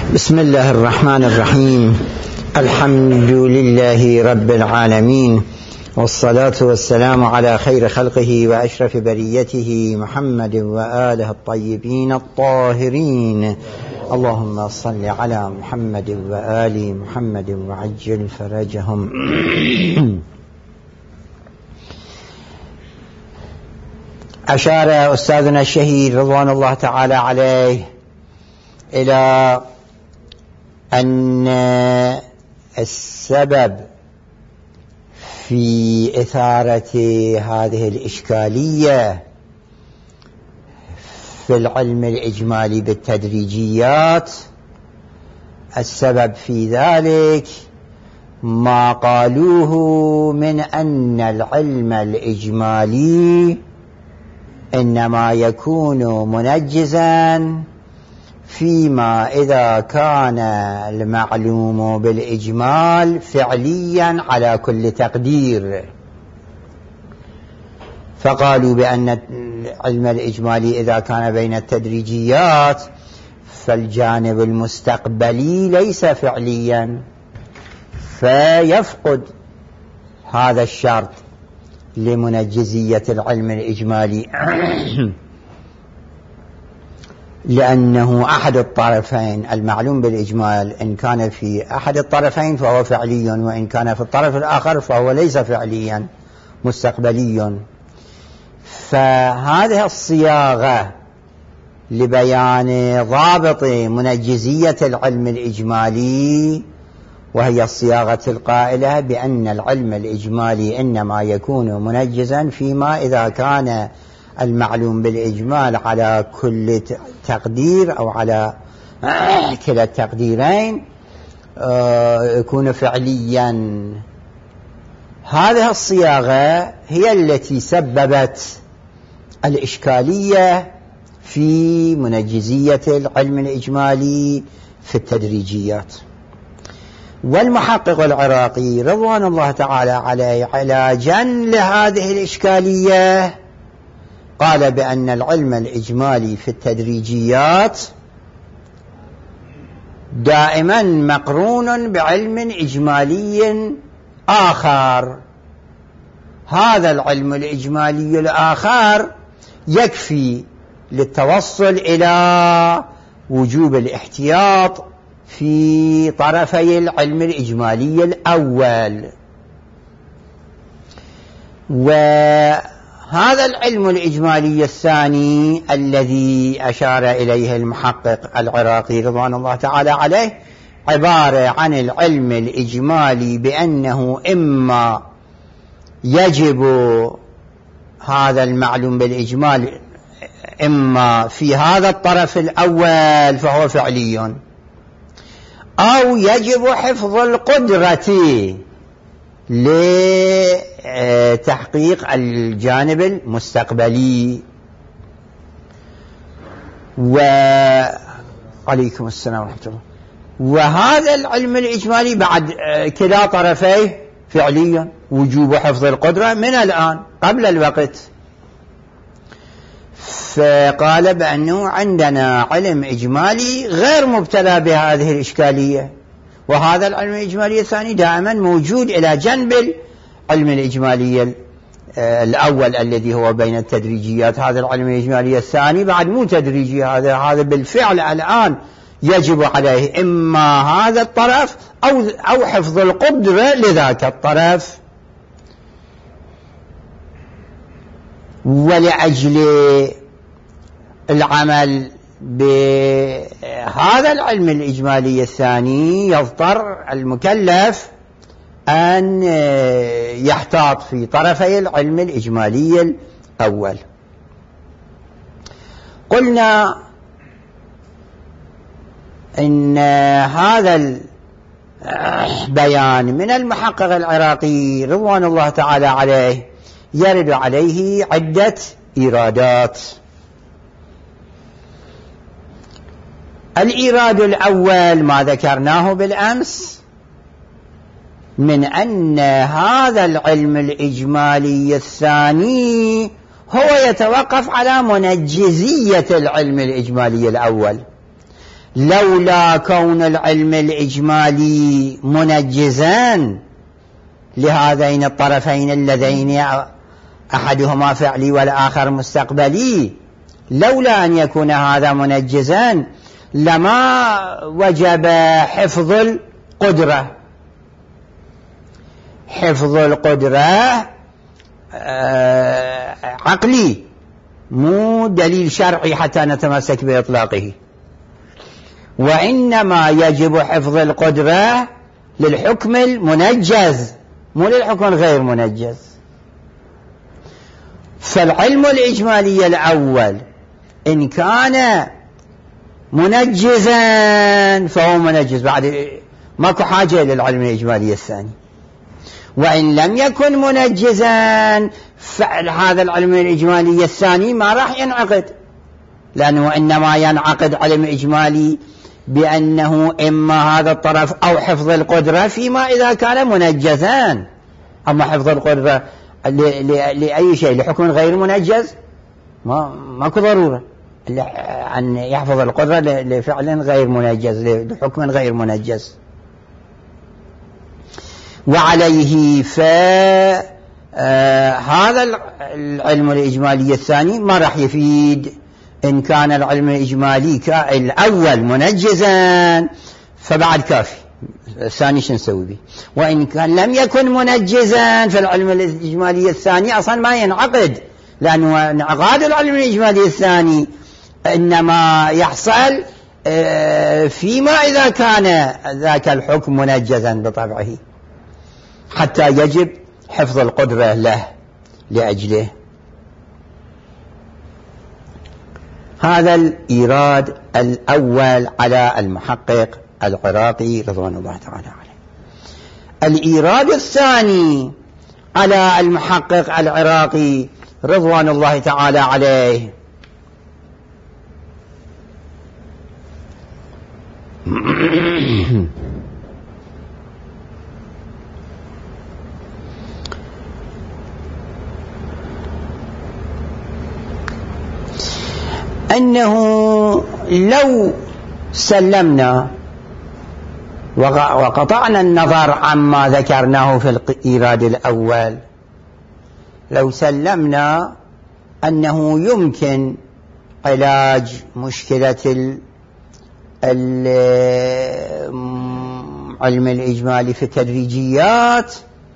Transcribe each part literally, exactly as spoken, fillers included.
بسم الله الرحمن الرحيم. الحمد لله رب العالمين، والصلاة والسلام على خير خلقه وأشرف بريته محمد وآله الطيبين الطاهرين. اللهم صل على محمد وآل محمد وعجل فرجهم. أشار أستاذنا الشهيد رضوان الله تعالى عليه إلى أن السبب في إثارة هذه الإشكالية في العلم الإجمالي بالتدريجيات، السبب في ذلك ما قالوه من أن العلم الإجمالي إنما يكون منجزا فيما إذا كان المعلوم بالإجمال فعليا على كل تقدير. فقالوا بأن العلم الإجمالي إذا كان بين التدريجيات فالجانب المستقبلي ليس فعليا، فيفقد هذا الشرط لمنجزية العلم الإجمالي، لأنه أحد الطرفين المعلوم بالإجمال إن كان في أحد الطرفين فهو فعلي، وإن كان في الطرف الآخر فهو ليس فعليا مستقبلي. فهذه الصياغة لبيان ضابط منجزية العلم الإجمالي، وهي الصياغة القائلة بأن العلم الإجمالي إنما يكون منجزا فيما إذا كان المعلوم بالإجمال على كل تقدير أو على كلا التقديرين يكون فعليا. هذه الصياغة هي التي سببت الإشكالية في منجزية العلم الإجمالي في التدريجيات. والمحقق العراقي رضوان الله تعالى عليه علاجا لهذه الإشكالية قال بأن العلم الإجمالي في التدريجيات دائما مقرون بعلم إجمالي آخر. هذا العلم الإجمالي الآخر يكفي للتوصل إلى وجوب الاحتياط في طرفي العلم الإجمالي الأول. وهذا العلم الإجمالي الثاني الذي أشار إليه المحقق العراقي رضوان الله تعالى عليه عبارة عن العلم الإجمالي بأنه إما يجب هذا المعلوم بالإجمال إما في هذا الطرف الأول فهو فعلي، أو يجب حفظ القدرة لتحقيق الجانب المستقبلي. وعليكم السلام ورحمة الله. وهذا العلم الإجمالي بعد كلا طرفيه فعليا، وجوب حفظ القدرة من الآن قبل الوقت. فقال بأنه عندنا علم إجمالي غير مبتلى بهذه الإشكالية، وهذا العلم الإجمالي الثاني دائما موجود إلى جنب العلم الإجمالي الأول الذي هو بين التدريجيات. هذا العلم الإجمالي الثاني بعد مو تدريجي، هذا هذا بالفعل الآن يجب عليه إما هذا الطرف أو أو حفظ القدرة لذاك الطرف. ولأجل العمل بهذا العلم الإجمالي الثاني يضطر المكلف أن يحتاط في طرفي العلم الإجمالي الأول. قلنا إن هذا البيان من المحقق العراقي رضوان الله تعالى عليه يرد عليه عدة إيرادات. الإيراد الأول ما ذكرناه بالأمس من أن هذا العلم الإجمالي الثاني هو يتوقف على منجزية العلم الإجمالي الأول، لولا كون العلم الإجمالي منجزا لهذين الطرفين اللذين أحدهما فعلي والآخر مستقبلي، لولا أن يكون هذا منجزا لما وجب حفظ القدرة. حفظ القدرة عقلي مو دليل شرعي حتى نتمسك بإطلاقه، وإنما يجب حفظ القدرة للحكم المنجز مو للحكم الغير منجز. فالعلم الإجمالي الأول إن كان منجزا فهو منجز، بعد ماكو حاجة للعلم الإجمالي الثاني. وإن لم يكن منجزا فهذا العلم الإجمالي الثاني ما راح ينعقد، لأنه إنما ينعقد علم إجمالي بأنه إما هذا الطرف أو حفظ القدرة فيما إذا كان منجزا. أما حفظ القدرة لأي شيء لحكم غير منجز ما ماكو ضرورة أن يحفظ القدرة لفعل غير منجز لحكم غير منجز. وعليه فهذا العلم الإجمالي الثاني ما راح يفيد. إن كان العلم الإجمالي الأول منجزا فبعد كافي، الثاني شو نسوي به؟ وإن كان لم يكن منجزا فالعلم الإجمالي الثاني أصلا ما ينعقد، لأنه انعقاد العلم الإجمالي الثاني إنما يحصل فيما إذا كان ذاك الحكم منجزا بطبعه، حتى يجب حفظ القدرة له لأجله. هذا الإيراد الأول على المحقق العراقي رضوان الله تعالى عليه. الإيراد الثاني على المحقق العراقي رضوان الله تعالى عليه أنه لو سلمنا وقطعنا النظر عما ذكرناه في الإيراد الأول، لو سلمنا أنه يمكن علاج مشكلة العلم الإجمالي في التدريجيات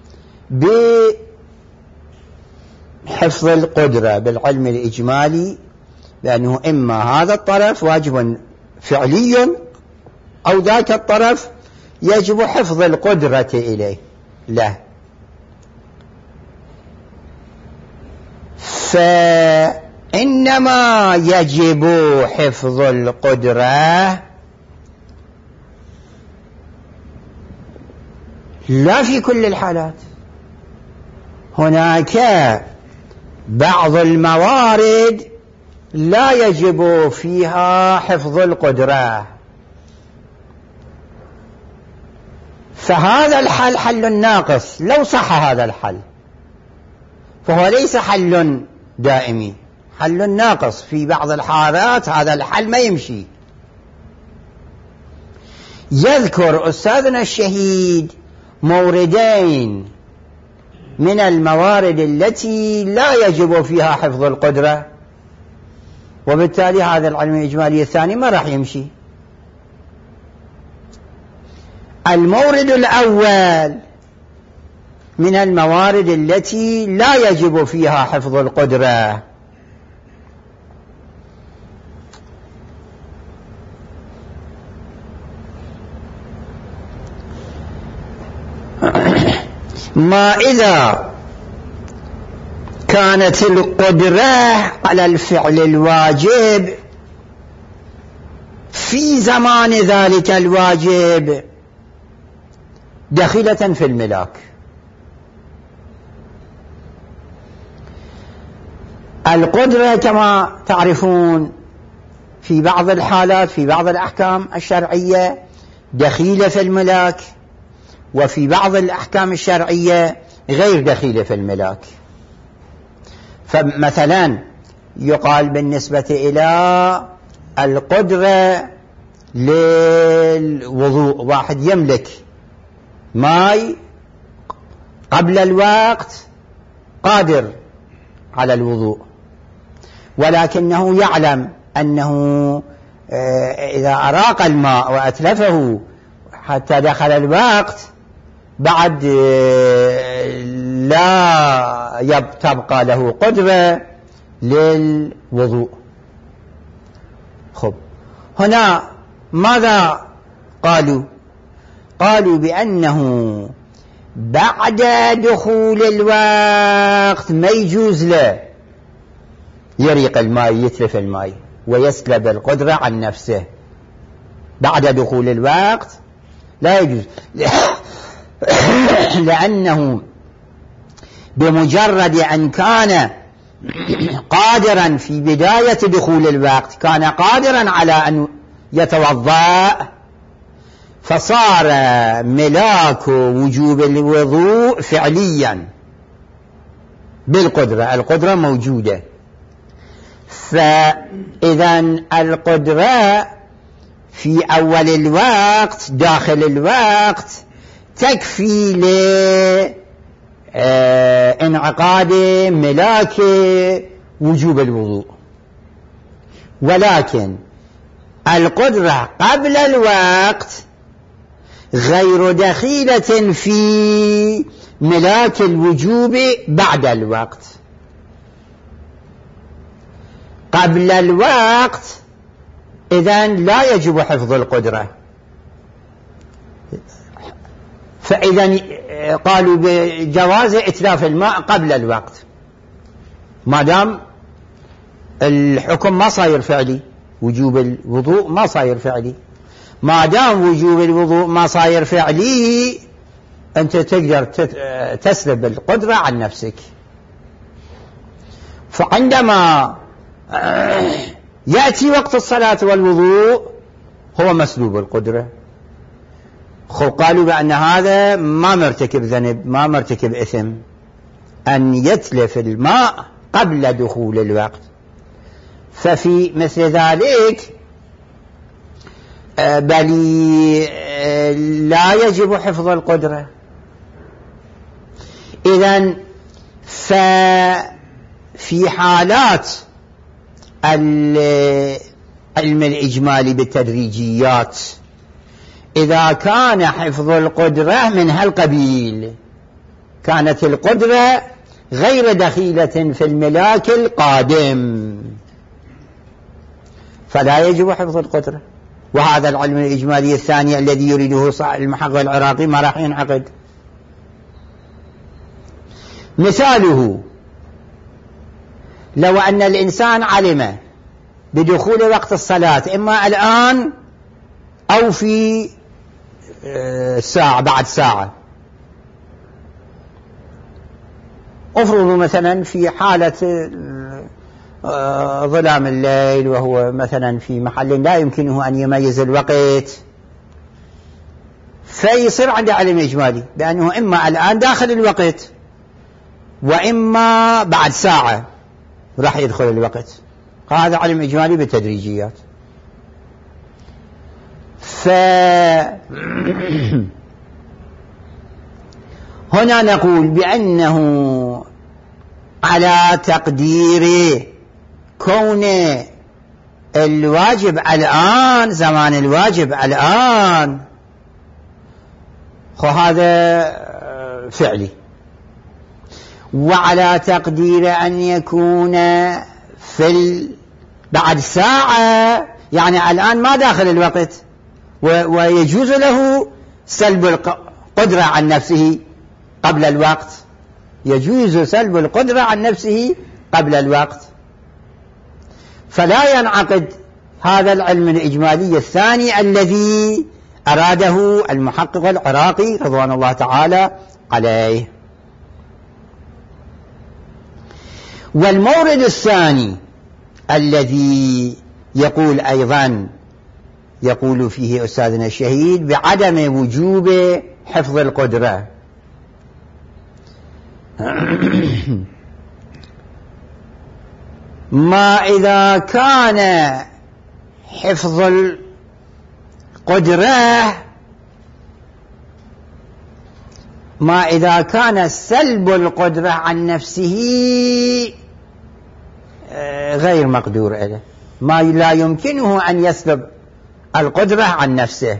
بحفظ القدرة بالعلم الإجمالي، لأنه إما هذا الطرف واجب فعلي أو ذاك الطرف يجب حفظ القدرة إليه له. فإنما يجب حفظ القدرة لا في كل الحالات. هناك بعض الموارد لا يجب فيها حفظ القدرة، فهذا الحل حل ناقص. لو صح هذا الحل فهو ليس حل دائمي، حل ناقص. في بعض الحالات هذا الحل ما يمشي. يذكر أستاذنا الشهيد موردين من الموارد التي لا يجب فيها حفظ القدرة، وبالتالي هذا العلم الإجمالي الثاني ما راح يمشي. المورد الأول من الموارد التي لا يجب فيها حفظ القدرة، ما إذا كانت القدرة على الفعل الواجب في زمان ذلك الواجب دخيلة في الملاك. القدرة كما تعرفون في بعض الحالات في بعض الأحكام الشرعية دخيلة في الملاك، وفي بعض الأحكام الشرعية غير دخيلة في الملاك. فمثلا يقال بالنسبة إلى القدرة للوضوء، واحد يملك ماء قبل الوقت قادر على الوضوء، ولكنه يعلم أنه إذا أراق الماء وأتلفه حتى دخل الوقت بعد لا تبقى له قدرة للوضوء. خب، هنا ماذا قالوا؟ قالوا بأنه بعد دخول الوقت ما يجوز له يريق الماء، يتلف الماء ويسلب القدرة عن نفسه. بعد دخول الوقت لا يجوز، لأنه بمجرد أن كان قادرا في بداية دخول الوقت، كان قادرا على أن يتوضأ، فصار ملاك وجوب الوضوء فعليا بالقدرة، القدرة موجودة. فإذا القدرة في أول الوقت داخل الوقت تكفي لانعقاد ملاك وجوب الوضوء، ولكن القدرة قبل الوقت غير دخيلة في ملاك الوجوب بعد الوقت. قبل الوقت إذن لا يجب حفظ القدرة، فإذا قالوا بجواز إتلاف الماء قبل الوقت ما دام الحكم ما صاير فعلي، وجوب الوضوء ما صاير فعلي. ما دام وجوب الوضوء ما صاير فعلي، أنت تقدر تسلب القدرة عن نفسك. فعندما يأتي وقت الصلاة والوضوء هو مسلوب القدرة. قالوا بأن هذا ما مرتكب ذنب، ما مرتكب إثم أن يتلف الماء قبل دخول الوقت. ففي مثل ذلك بل لا يجب حفظ القدرة. إذن ففي حالات العلم الإجمالي بالتدريجيات إذا كان حفظ القدرة من هالقبيل، كانت القدرة غير دخيلة في الملاك القادم، فلا يجب حفظ القدرة. وهذا العلم الإجمالي الثاني الذي يريده المحقق العراقي ما راح ينعقد. مثاله لو أن الإنسان علم بدخول وقت الصلاة إما الآن أو في ساعة بعد ساعة، أفرضوا مثلا في حالة ظلام الليل وهو مثلا في محل لا يمكنه أن يميز الوقت، فيصير عنده علم إجمالي بأنه إما الآن داخل الوقت وإما بعد ساعة راح يدخل الوقت. هذا علم إجمالي بالتدريجيات. فهنا نقول بأنه على تقدير كون الواجب الآن، زمان الواجب الآن، هذا فعلي، وعلى تقدير أن يكون في بعد ساعة، يعني الآن ما داخل الوقت ويجوز له سلب القدرة عن نفسه قبل الوقت، يجوز سلب القدرة عن نفسه قبل الوقت. فلا ينعقد هذا العلم الإجمالي الثاني الذي أراده المحقق العراقي رضوان الله تعالى عليه. والمورد الثاني الذي يقول أيضا يقول فيه أستاذنا الشهيد بعدم وجوب حفظ القدرة، ما إذا كان حفظ القدرة ما إذا كان سلب القدرة عن نفسه غير مقدور له، ما لا يمكنه أن يسلب القدرة عن نفسه،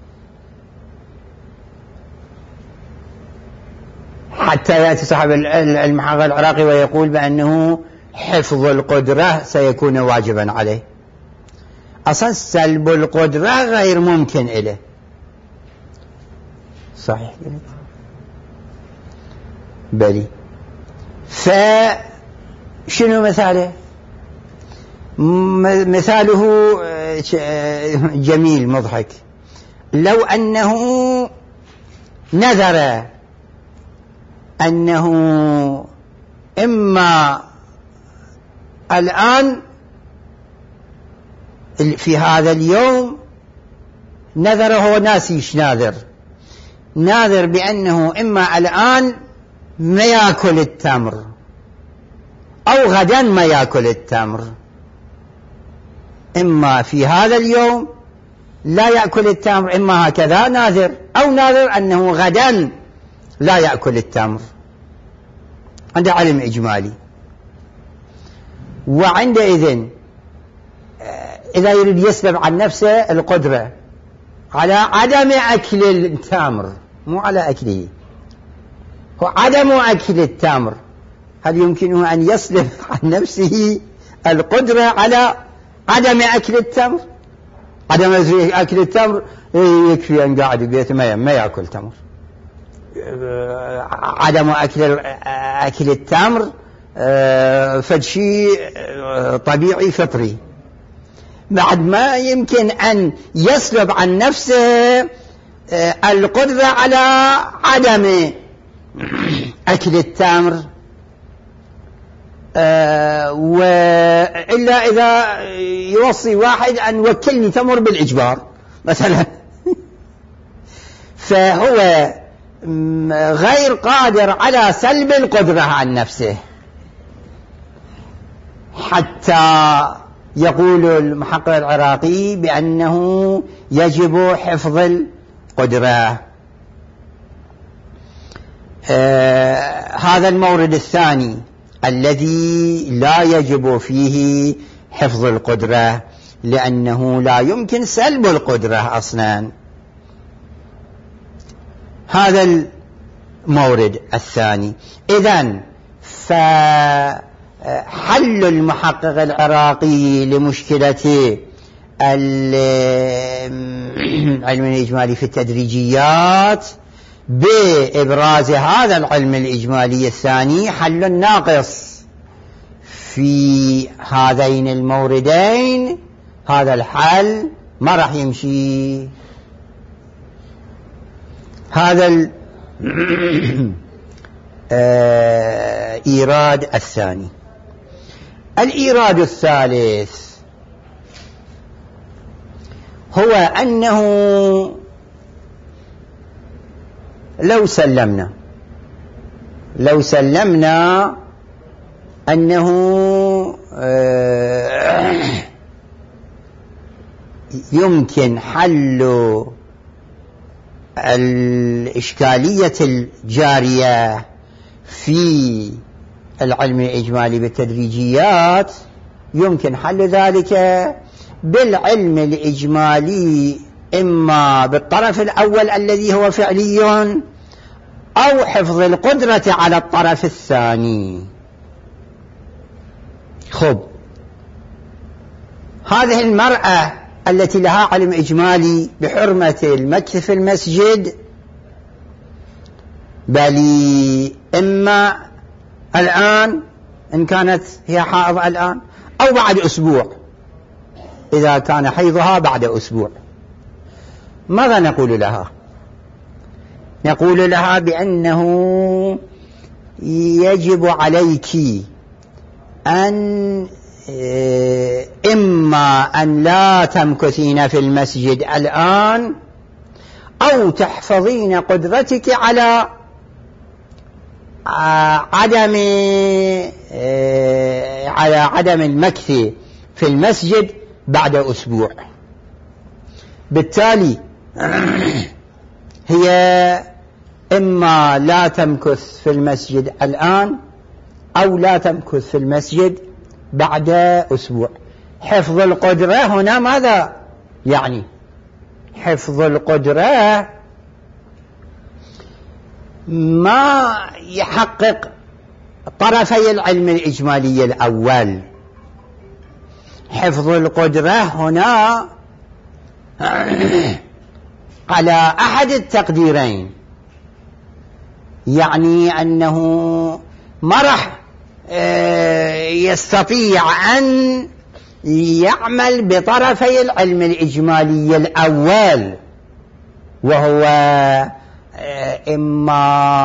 حتى يأتي صاحب المحقق العراقي ويقول بأنه حفظ القدرة سيكون واجبا عليه. أصلا سلب القدرة غير ممكن له. صحيح بلي. فشنو مثاله؟ مثاله جميل مضحك. لو أنه نذر أنه إما الآن في هذا اليوم، نذره ناسيش ناذر ناذر بأنه إما الآن ما يأكل التمر أو غدا ما يأكل التمر، إما في هذا اليوم لا يأكل التمر، إما هكذا ناذر، أو ناذر أنه غدا لا يأكل التمر. عنده علم إجمالي، وعندئذ إذا يريد يسلب عن نفسه القدرة على عدم أكل التمر، مو على أكله، هو عدم أكل التمر، هل يمكنه أن يسلب عن نفسه القدرة على عدم أكل التمر؟ عدم أكل التمر يكفي أن قاعد ببيته ما يأكل تمر. عدم أكل أكل التمر فشي طبيعي فطري، بعد ما يمكن أن يسلب عن نفسه القدرة على عدم أكل التمر، وإلا إذا يوصي واحد أن وكلني تمر بالإجبار مثلا فهو غير قادر على سلب القدرة عن نفسه، حتى يقول المحقق العراقي بأنه يجب حفظ القدرة. آه هذا المورد الثاني الذي لا يجب فيه حفظ القدرة، لأنه لا يمكن سلب القدرة أصلا. هذا المورد الثاني. إذن فحل المحقق العراقي لمشكلة العلم الإجمالي في التدريجيات بإبراز هذا العلم الإجمالي الثاني حل ناقص في هذين الموردين. هذا الحل ما راح يمشي. هذا الإيراد الثاني. الإيراد الثالث هو أنه لو سلمنا لو سلمنا أنه يمكن حل الإشكالية الجارية في العلم الإجمالي بالتدريجيات، يمكن حل ذلك بالعلم الإجمالي إما بالطرف الأول الذي هو فعلي أو حفظ القدرة على الطرف الثاني. خب، هذه المرأة التي لها علم إجمالي بحرمة المكث في المسجد، بل إما الآن إن كانت هي حائض الآن أو بعد أسبوع، إذا كان حيضها بعد أسبوع، ماذا نقول لها؟ نقول لها بأنه يجب عليك أن إما أن لا تمكثين في المسجد الآن أو تحفظين قدرتك على عدم على عدم المكث في المسجد بعد أسبوع. بالتالي هي إما لا تمكث في المسجد الآن أو لا تمكث في المسجد بعد أسبوع. حفظ القدرة هنا ماذا يعني؟ حفظ القدرة ما يحقق طرفي العلم الإجمالي الأول. حفظ القدرة هنا على أحد التقديرين، يعني أنه ما راح يستطيع أن يعمل بطرفي العلم الإجمالي الأول، وهو إما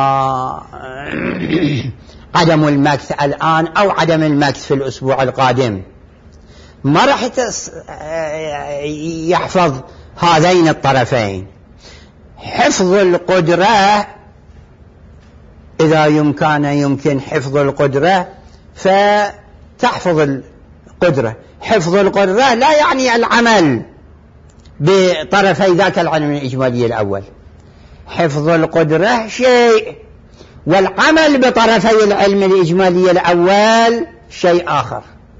عدم المكث الآن أو عدم المكث في الأسبوع القادم. ما راح يحفظ هذين الطرفين. حفظ القدرة إذا يمكن يمكن حفظ القدرة فتحفظ القدرة. حفظ القدرة لا يعني العمل بطرفي ذاك العلم الإجمالي الأول. حفظ القدرة شيء، والعمل بطرفي العلم الإجمالي الأول شيء آخر.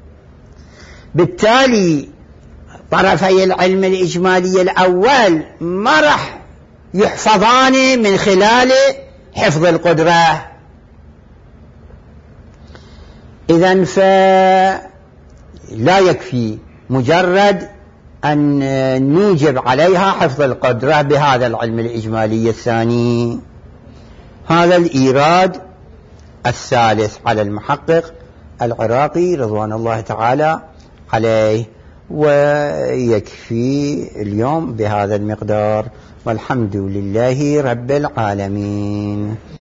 بالتالي طرفي العلم الإجمالي الأول ما راح يحفظان من خلال حفظ القدرة. إذن فلا يكفي مجرد أن نوجب عليها حفظ القدرة بهذا العلم الإجمالي الثاني. هذا الإيراد الثالث على المحقق العراقي رضوان الله تعالى عليه، ويكفي اليوم بهذا المقدار، والحمد لله رب العالمين.